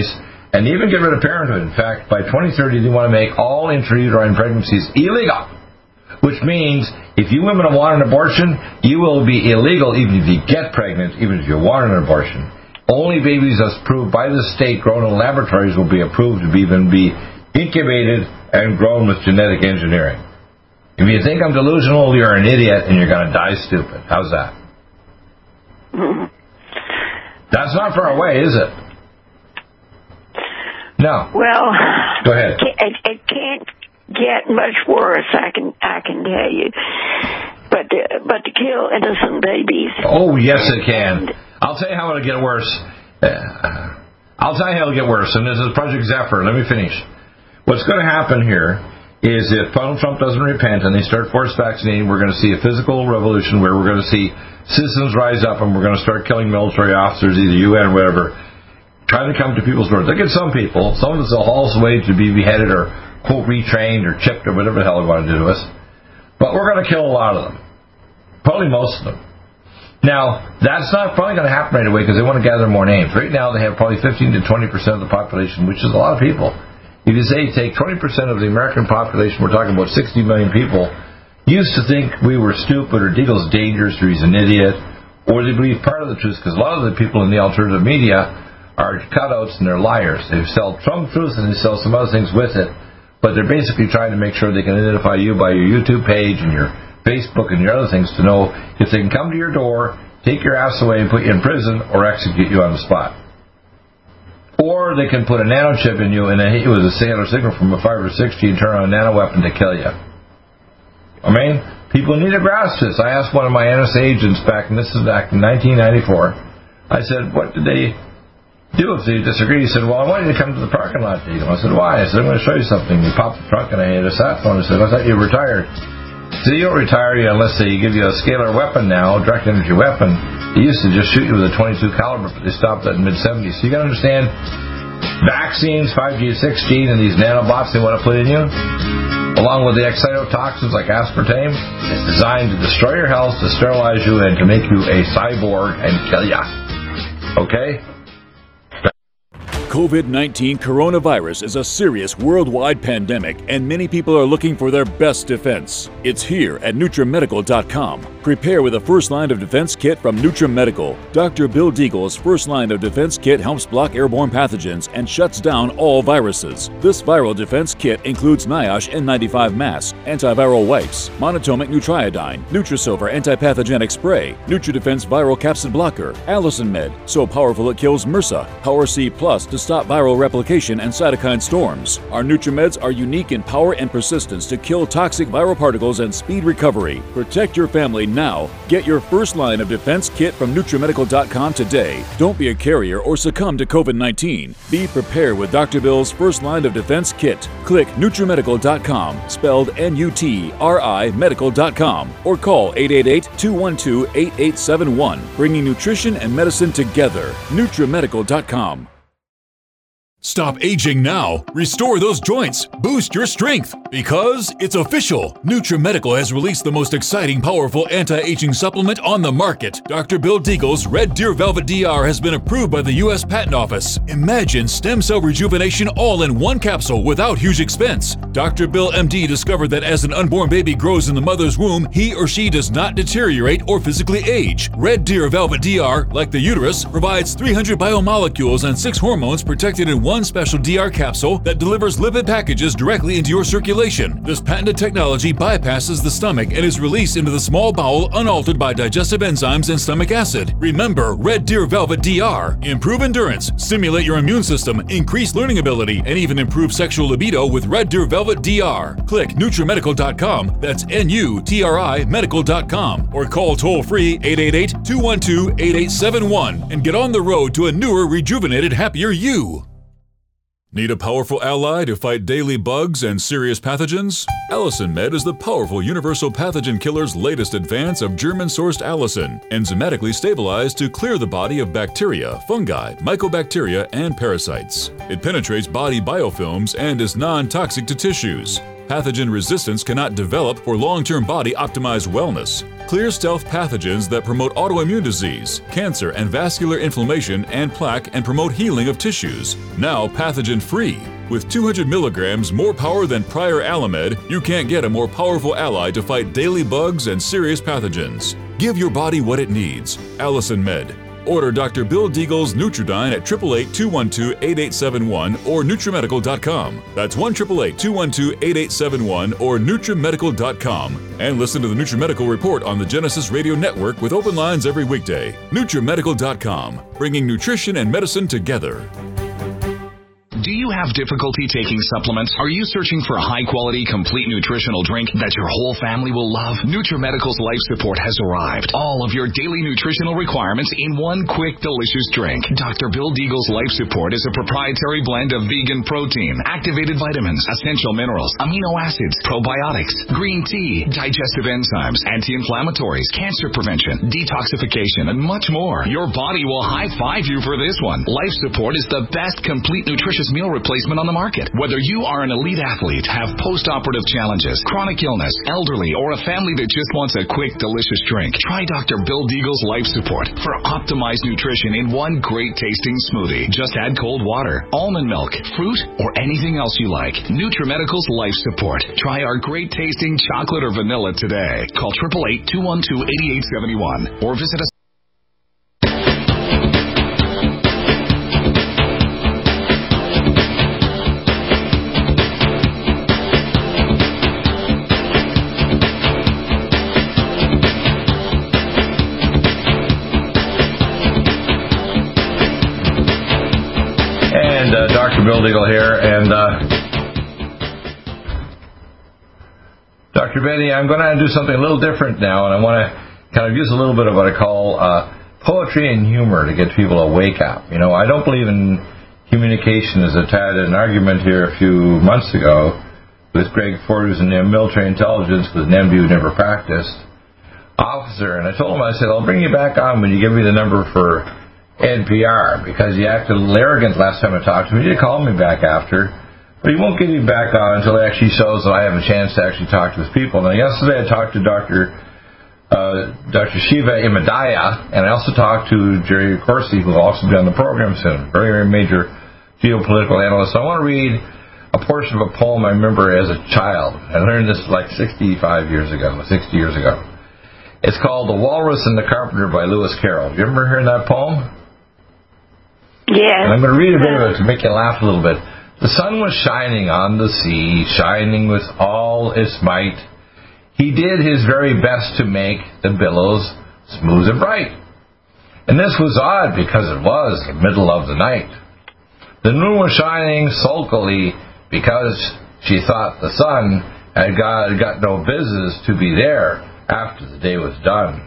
and even get rid of parenthood. In fact, by twenty thirty, they want to make all intrauterine pregnancies illegal, which means if you women want an abortion, you will be illegal even if you get pregnant, even if you want an abortion. Only babies that's approved by the state, grown in laboratories, will be approved to be, even be incubated and grown with genetic engineering. If you think I'm delusional, you're an idiot and you're going to die stupid. How's that? That's not far away, is it? No.
Well,
go ahead.
It, it can't get much worse. I can I can tell you, but uh, but to kill innocent babies.
Oh yes, it can. I'll tell you how it'll get worse. Uh, I'll tell you how it'll get worse. And this is Project Zephyr. Let me finish. What's going to happen here is if Donald Trump doesn't repent and they start forced vaccinating, we're going to see a physical revolution where we're going to see citizens rise up and we're going to start killing military officers, either U N or whatever, trying to come to people's doors. Look at some people. Some of us will haul us away to be beheaded or, quote, retrained or chipped or whatever the hell they want to do to us. But we're going to kill a lot of them. Probably most of them. Now, that's not probably going to happen right away because they want to gather more names. Right now they have probably fifteen to twenty percent of the population, which is a lot of people. If you say take twenty percent of the American population, we're talking about sixty million people, used to think we were stupid or Deagle's dangerous or he's an idiot, or they believe part of the truth, because a lot of the people in the alternative media are cutouts and they're liars. They sell Trump truth and they sell some other things with it, but they're basically trying to make sure they can identify you by your YouTube page and your Facebook and your other things to know if they can come to your door, take your ass away and put you in prison or execute you on the spot. Or they can put a nanochip in you and hit you with a singular signal from a five or six G and turn on a nano weapon to kill you. I mean, people need to grasp this. I asked one of my N S A agents back, and this is back in nineteen ninety-four, I said, what did they do if they disagree? He said, well, I want you to come to the parking lot, Deagle. I said, why? I said, I'm going to show you something. He popped the trunk and I had a sat phone. I said, I thought you were retired. So you don't retire you unless they give you a scalar weapon now, a direct energy weapon. They used to just shoot you with a twenty-two caliber, but they stopped that in the mid seventies. So you got to understand, vaccines, five G, six G, and these nanobots they want to put in you, along with the excitotoxins like aspartame, is designed to destroy your health, to sterilize you, and to make you a cyborg and kill ya. Okay?
COVID nineteen coronavirus is a serious worldwide pandemic, and many people are looking for their best defense. It's here at NutriMedical dot com. Prepare with a first line of defense kit from NutriMedical. Doctor Bill Deagle's first line of defense kit helps block airborne pathogens and shuts down all viruses. This viral defense kit includes NIOSH N ninety-five mask, antiviral wipes, monatomic Nutriodine, Nutrisilver antipathogenic spray, NutriDefense viral capsid blocker, Allison Med, so powerful it kills MRSA, Power C Plus to stop viral replication and cytokine storms. Our NutriMeds are unique in power and persistence to kill toxic viral particles and speed recovery. Protect your family now. Get your first line of defense kit from NutriMedical dot com today. Don't be a carrier or succumb to COVID nineteen. Be prepared with Doctor Bill's first line of defense kit. Click NutriMedical dot com, spelled N U T R I medical dot com, or call eight eight eight, two one two, eight eight seven one, bringing nutrition and medicine together. NutriMedical dot com. Stop aging now. Restore those joints. Boost your strength. Because it's official. NutriMedical has released the most exciting, powerful anti-aging supplement on the market. Doctor Bill Deagle's Red Deer Velvet D R has been approved by the U S Patent Office. Imagine stem cell rejuvenation all in one capsule without huge expense. Doctor Bill M D discovered that as an unborn baby grows in the mother's womb, he or she does not deteriorate or physically age. Red Deer Velvet D R, like the uterus, provides three hundred biomolecules and six hormones protected in one One special D R capsule that delivers lipid packages directly into your circulation. This patented technology bypasses the stomach and is released into the small bowel unaltered by digestive enzymes and stomach acid. Remember Red Deer Velvet D R. Improve endurance, stimulate your immune system, increase learning ability, and even improve sexual libido with Red Deer Velvet D R. Click NutriMedical dot com, that's N U T R I medical dot com, or call toll-free eight eight eight, two one two, eight eight seven one and get on the road to a newer, rejuvenated, happier you. Need a powerful ally to fight daily bugs and serious pathogens? Allison Med is the powerful universal pathogen killer's latest advance of German-sourced allicin, enzymatically stabilized to clear the body of bacteria, fungi, mycobacteria, and parasites. It penetrates body biofilms and is non-toxic to tissues. Pathogen resistance cannot develop for long-term body-optimized wellness. Clear stealth pathogens that promote autoimmune disease, cancer, and vascular inflammation and plaque and promote healing of tissues. Now pathogen-free. With two hundred milligrams more power than prior Alamed, you can't get a more powerful ally to fight daily bugs and serious pathogens. Give your body what it needs. Allison Med. Order Doctor Bill Deagle's Nutridyne at eight eight eight, two one two, eight eight seven one or Nutrimedical dot com. That's one eight eight eight, two one two, eight eight seven one or Nutrimedical dot com. And listen to the Nutrimedical Report on the Genesis Radio Network with open lines every weekday. Nutrimedical dot com, bringing nutrition and medicine together.
Do you have difficulty taking supplements? Are you searching for a high-quality, complete nutritional drink that your whole family will love? Nutrimedical's Life Support has arrived. All of your daily nutritional requirements in one quick, delicious drink. Doctor Bill Deagle's Life Support is a proprietary blend of vegan protein, activated vitamins, essential minerals, amino acids, probiotics, green tea, digestive enzymes, anti-inflammatories, cancer prevention, detoxification, and much more. Your body will high-five you for this one. Life Support is the best complete nutritious meal replacement on the market. Whether you are an elite athlete, have post-operative challenges, chronic illness, elderly, or a family that just wants a quick, delicious drink, try Doctor Bill Deagle's Life Support for optimized nutrition in one great-tasting smoothie. Just add cold water, almond milk, fruit, or anything else you like. Nutrimedical's Life Support. Try our great-tasting chocolate or vanilla today. Call eight eight eight, two one two, eight eight seven one or visit us.
Doctor Bill Deagle here, and uh, Doctor Benny, I'm going to do something a little different now, and I want to kind of use a little bit of what I call uh, poetry and humor to get people to wake up. You know, I don't believe in communication. As I had an argument here a few months ago with Greg Ford, who's in military intelligence with an M D who never practiced officer, and I told him, I said, I'll bring you back on when you give me the number for N P R, because he acted a little arrogant last time I talked to him. He did call me back after, but he won't get me back on until it actually shows that I have a chance to actually talk to his people. Now, yesterday I talked to Doctor Uh, Doctor Shiva Imadaya, and I also talked to Jerry Corsi, who will also be on the program soon, very, very major geopolitical analyst. So I want to read a portion of a poem I remember as a child. I learned this like sixty-five years ago, sixty years ago. It's called The Walrus and the Carpenter by Lewis Carroll. Do you remember hearing that poem?
Yeah.
And I'm going to read a bit of it to make you laugh a little bit. The sun was shining on the sea, shining with all its might. He did his very best to make the billows smooth and bright. And this was odd because it was the middle of the night. The moon was shining sulkily because she thought the sun had got, got no business to be there after the day was done.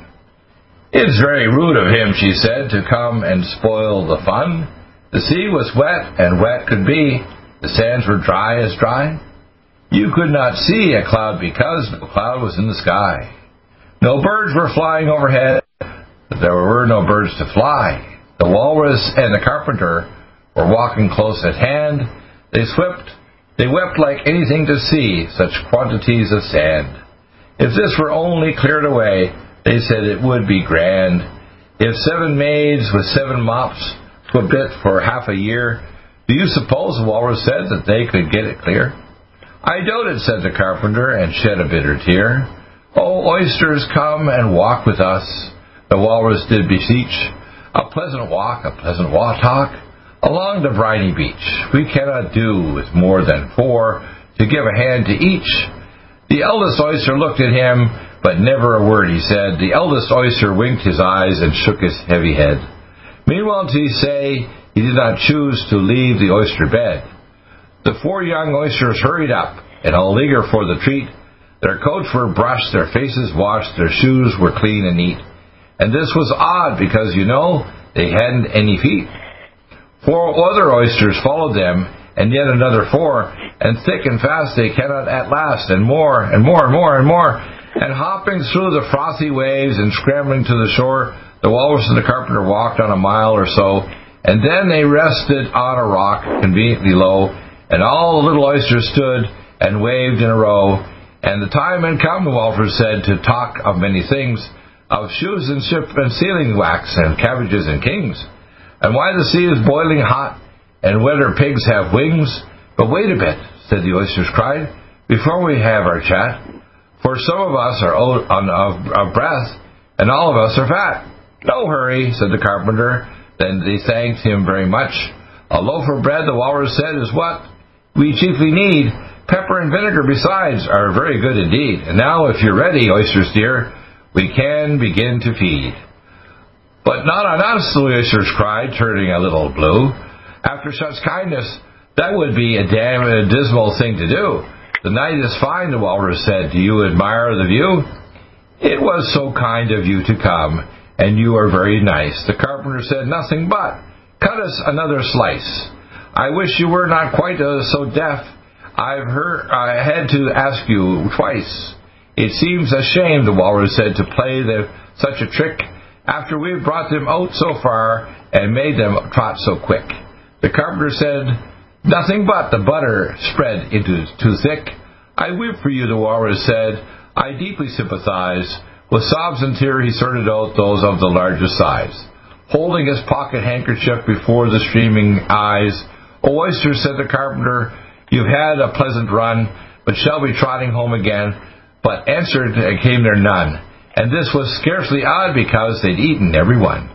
It's very rude of him, she said, to come and spoil the fun. The sea was wet, and wet could be. The sands were dry as dry. You could not see a cloud because no cloud was in the sky. No birds were flying overhead. There were no birds to fly. The walrus and the carpenter were walking close at hand. They swept, they wept like anything to see such quantities of sand. If this were only cleared away, they said it would be grand. If seven maids with seven mops would bit for half a year, do you suppose, the walrus said, that they could get it clear? I doted, said the carpenter, and shed a bitter tear. Oh, oysters, come and walk with us, the walrus did beseech. A pleasant walk, a pleasant walk talk, along the briny beach. We cannot do with more than four to give a hand to each. The eldest oyster looked at him, but never a word he said. The eldest oyster winked his eyes and shook his heavy head. Meanwhile, to say, he did not choose to leave the oyster bed. The four young oysters hurried up, and all eager for the treat. Their coats were brushed, their faces washed, their shoes were clean and neat. And this was odd, because, you know, they hadn't any feet. Four other oysters followed them, and yet another four, and thick and fast they cannot at last, and more, and more, and more, and more. And hopping through the frothy waves and scrambling to the shore, the walrus and the carpenter walked on a mile or so, and then they rested on a rock conveniently low, and all the little oysters stood and waved in a row. And the time had come, the Walrus said, to talk of many things, of shoes and ship and sealing wax and cabbages and kings, and why the sea is boiling hot, and whether pigs have wings. But wait a bit, said the oysters cried, before we have our chat, for some of us are out of, of breath, and all of us are fat. No hurry, said the carpenter. Then they thanked him very much. A loaf of bread, the Walrus said, is what we chiefly need. Pepper and vinegar besides are very good indeed. And now, if you're ready, oysters dear, we can begin to feed. But not on us, the oysters cried, turning a little blue. After such kindness, that would be a damn a dismal thing to do. The night is fine, the Walrus said. Do you admire the view? It was so kind of you to come, and you are very nice. The carpenter said, nothing but. Cut us another slice. I wish you were not quite uh, so deaf. I've heard, I had to ask you twice. It seems a shame, the Walrus said, to play the, such a trick after we've brought them out so far and made them trot so quick. The carpenter said, nothing but the butter spread into too thick. I weep for you, the Walrus said. I deeply sympathize. With sobs and tears he sorted out those of the largest size. Holding his pocket handkerchief before the streaming eyes, O oysters, said the carpenter, you've had a pleasant run, but shall be trotting home again. But answered came there none, and this was scarcely odd because they'd eaten every one.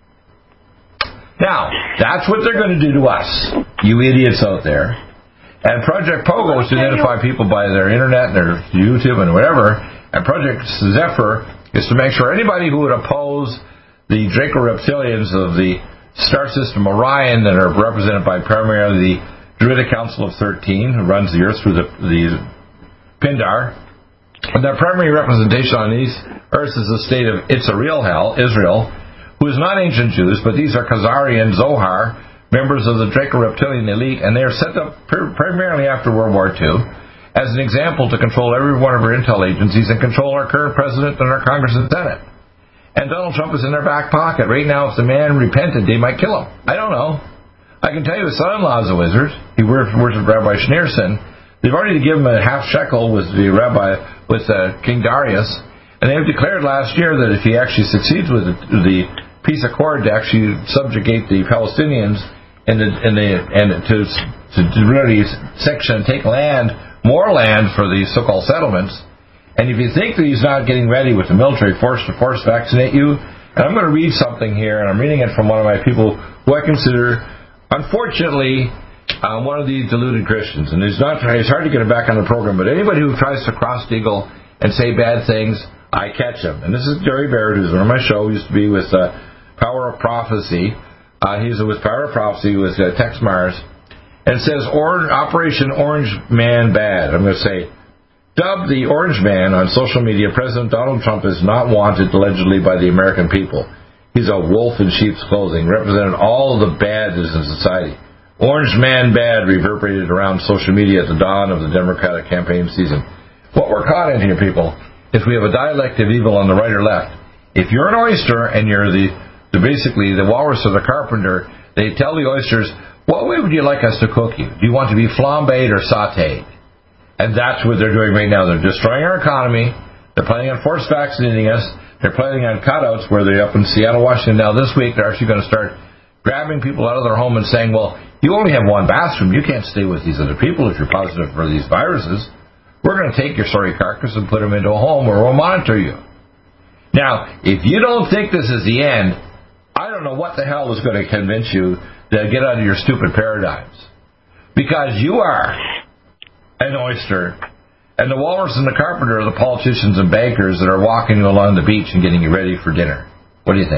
Now, that's what they're going to do to us, you idiots out there. And Project Pogo is to identify people by their internet and their YouTube and whatever. And Project Zephyr is to make sure anybody who would oppose the Draco Reptilians of the star system Orion that are represented by primarily the Druidic Council of thirteen, who runs the Earth through the, the Pindar. And their primary representation on these Earths is the state of It's a Real Hell, Israel, who is not ancient Jews, but these are Khazari and Zohar, members of the Draco Reptilian elite, and they are set up pr- primarily after World War Two as an example to control every one of our intel agencies and control our current president and our Congress and Senate. And Donald Trump is in their back pocket. Right now, if the man repented, they might kill him. I don't know. I can tell you his son-in-law is a wizard. He works with Rabbi Schneerson. They've already given him a half shekel with the rabbi, with uh, King Darius, and they have declared last year that if he actually succeeds with the, the peace accord to actually subjugate the Palestinians and the, and the and to to really section take land, more land for the so-called settlements. And if you think that he's not getting ready with the military force to force vaccinate you, and I'm going to read something here, and I'm reading it from one of my people who I consider, unfortunately, uh, one of these deluded Christians. And it's not it's hard to get him back on the program, but anybody who tries to cross Deagle and say bad things, I catch him. And this is Jerry Barrett, who's on my show, used to be with uh, Power of Prophecy. Uh, he's with Power of Prophecy with uh, Tex Mars. And it says, or, Operation Orange Man Bad. I'm going to say, dubbed the Orange Man on social media, President Donald Trump is not wanted allegedly by the American people. He's a wolf in sheep's clothing, represented all the badness in society. Orange Man Bad reverberated around social media at the dawn of the Democratic campaign season. What we're caught in here, people, is we have a dialect of evil on the right or left. If you're an oyster and you're the, the basically the walrus or the carpenter, they tell the oysters, what way would you like us to cook you? Do you want to be flambéed or sautéed? And that's what they're doing right now. They're destroying our economy. They're planning on force vaccinating us. They're planning on cutouts where they're up in Seattle, Washington. Now this week they're actually going to start grabbing people out of their home and saying, well, you only have one bathroom. You can't stay with these other people if you're positive for these viruses. We're going to take your sorry carcass and put them into a home where we'll monitor you. Now, if you don't think this is the end, I don't know what the hell is going to convince you to get out of your stupid paradigms. Because you are an oyster, and the walrus and the carpenter are the politicians and bankers that are walking you along the beach and getting you ready for dinner. What do you think?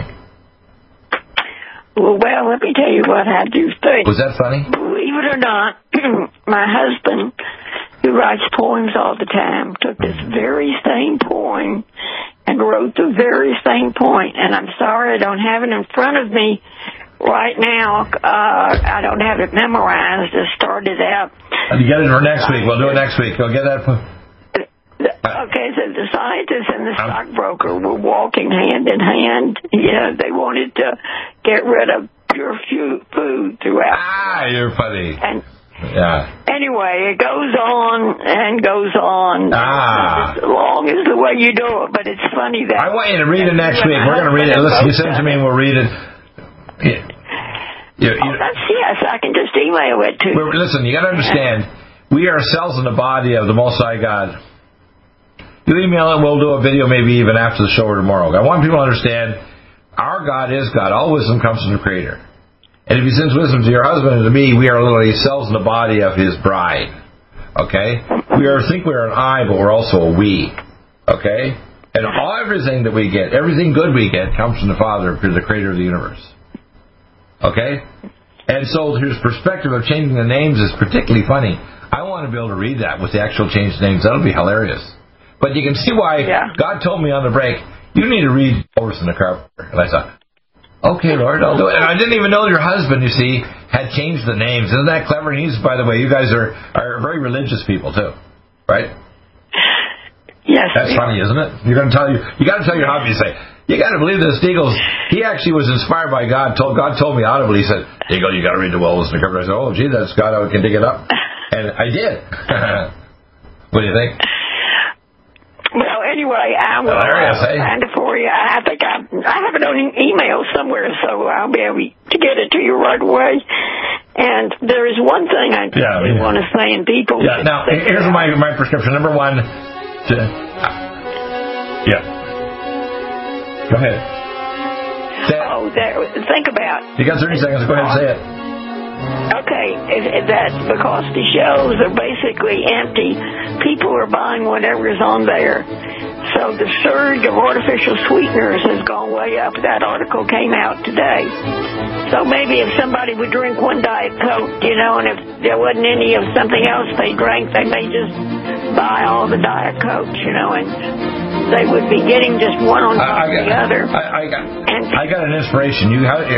Well, well, let me tell you what I do think.
Was that funny?
Believe it or not, my husband, who writes poems all the time, took this very same poem and wrote the very same point. And I'm sorry I don't have it in front of me right now. Uh, I don't have it memorized. It started out.
You get it for next week. We'll do it next week. You'll get that.
Okay, so the scientists and the stockbroker were walking hand in hand. Yeah, they wanted to get rid of pure food throughout.
Ah, you're funny.
And
Yeah.
Anyway, it goes on and goes on
ah.
as long as the way you do it. But it's funny that
I want you to read it next week. We're going to read it. Listen, you send it to me and we'll read it. Yeah. You, you,
oh, that's yes. I can just email it to you.
Listen, you got to understand, we are cells in the body of the Most High God. You email it, we'll do a video maybe even after the show or tomorrow. I want people to understand, our God is God. All wisdom comes from the Creator. And if he sends wisdom to your husband and to me, we are literally cells in the body of his bride. Okay? We are think we are an I, but we're also a we. Okay? And all everything that we get, everything good we get, comes from the Father, the Creator of the universe. Okay? And so his perspective of changing the names is particularly funny. I want to be able to read that with the actual changed names. That'll be hilarious. But you can see why yeah. God told me on the break, you need to read Overson the Carpenter. And I thought, okay, Lord, I'll do it. And I didn't even know your husband, you see, had changed the names. Isn't that clever? And he's, by the way, you guys are, are very religious people, too. Right?
Yes.
That's funny, isn't it? You're going to tell you, you got to tell your hubby, you say, you got to believe this, Deagles. He actually was inspired by God. Told God told me audibly, he said, Deagle, you got to read the Wells and the Carpenter. I said, oh, gee, that's God, I can dig it up. And I did. What do you think?
Well, anyway, I will
Hilarious,
uh, find it for you. I think I, I have it on an email somewhere, so I'll be able to get it to you right away. And there is one thing I
yeah,
really
yeah.
want to say, and people...
Yeah, now, here's my, my prescription. Number one, to, uh, yeah. Go ahead. Say
oh, there, think about...
You got thirty seconds. Go ahead and say it.
Okay, that's because the shelves are basically empty. People are buying whatever's on there. So the surge of artificial sweeteners has gone way up. That article came out today. So maybe if somebody would drink one Diet Coke, you know, and if there wasn't any of something else they drank, they may just buy all the Diet Cokes, you know, and they would be getting just one on top
I, I got,
of the other.
I, I, got, and, I got an inspiration. You have...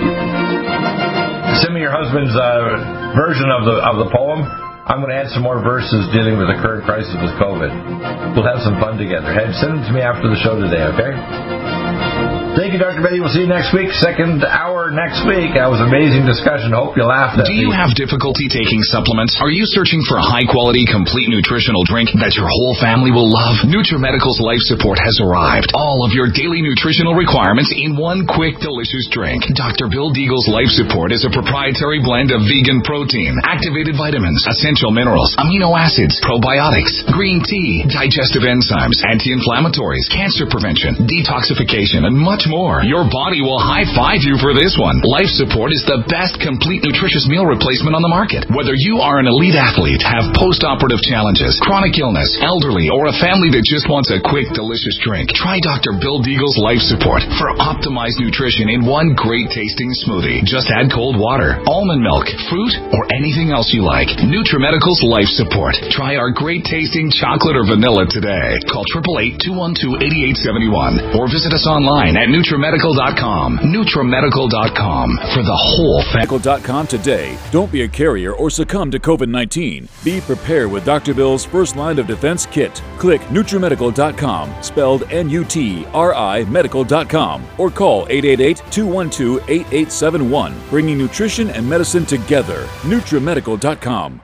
Send me your husband's uh, version of the of the poem. I'm going to add some more verses dealing with the current crisis with COVID. We'll have some fun together. Head, send them to me after the show today, okay? Thank you, Doctor Betty. We'll see you next week. Second hour next week. That was an amazing discussion. Hope you laughed at
me. Do you
me.
have difficulty taking supplements? Are you searching for a high-quality, complete nutritional drink that your whole family will love? NutriMedical's Life Support has arrived. All of your daily nutritional requirements in one quick, delicious drink. Doctor Bill Deagle's Life Support is a proprietary blend of vegan protein, activated vitamins, essential minerals, amino acids, probiotics, green tea, digestive enzymes, anti-inflammatories, cancer prevention, detoxification, and much more. Your body will high-five you for this one. Life Support is the best complete nutritious meal replacement on the market. Whether you are an elite athlete, have post-operative challenges, chronic illness, elderly, or a family that just wants a quick, delicious drink, try Doctor Bill Deagle's Life Support for optimized nutrition in one great-tasting smoothie. Just add cold water, almond milk, fruit, or anything else you like. NutriMedical's Life Support. Try our great-tasting chocolate or vanilla today. Call eight eight eight, two one two, eight eight seven one or visit us online at NutriMedical dot com. NutriMedical dot com for the whole family.
Medical dot com today. Don't be a carrier or succumb to COVID nineteen. Be prepared with Doctor Bill's first line of defense kit. Click NutriMedical dot com, spelled N U T R I Medical dot com, or call eight eight eight, two one two, eight eight seven one, bringing nutrition and medicine together. NutriMedical dot com.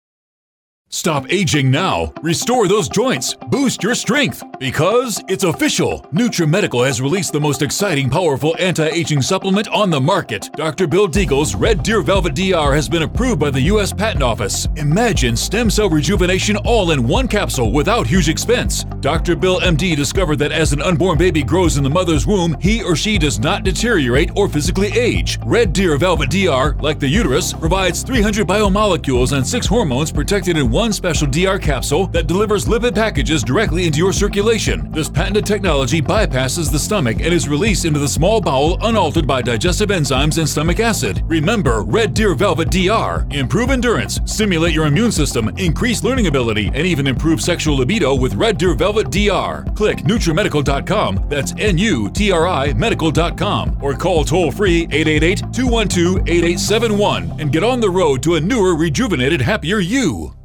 Stop aging now. Restore those joints. Boost your strength. Because it's official. NutriMedical has released the most exciting, powerful anti-aging supplement on the market. Doctor Bill Deagle's Red Deer Velvet D R has been approved by the U S Patent Office. Imagine stem cell rejuvenation all in one capsule without huge expense. Doctor Bill M D discovered that as an unborn baby grows in the mother's womb, he or she does not deteriorate or physically age. Red Deer Velvet D R, like the uterus, provides three hundred biomolecules and six hormones protected in one One special D R capsule that delivers lipid packages directly into your circulation. This patented technology bypasses the stomach and is released into the small bowel unaltered by digestive enzymes and stomach acid. Remember Red Deer Velvet D R. Improve endurance, stimulate your immune system, increase learning ability, and even improve sexual libido with Red Deer Velvet D R. Click NutriMedical dot com, that's N U T R I Medical dot com, or call toll-free eight eight eight, two one two, eight eight seven one and get on the road to a newer, rejuvenated, happier you.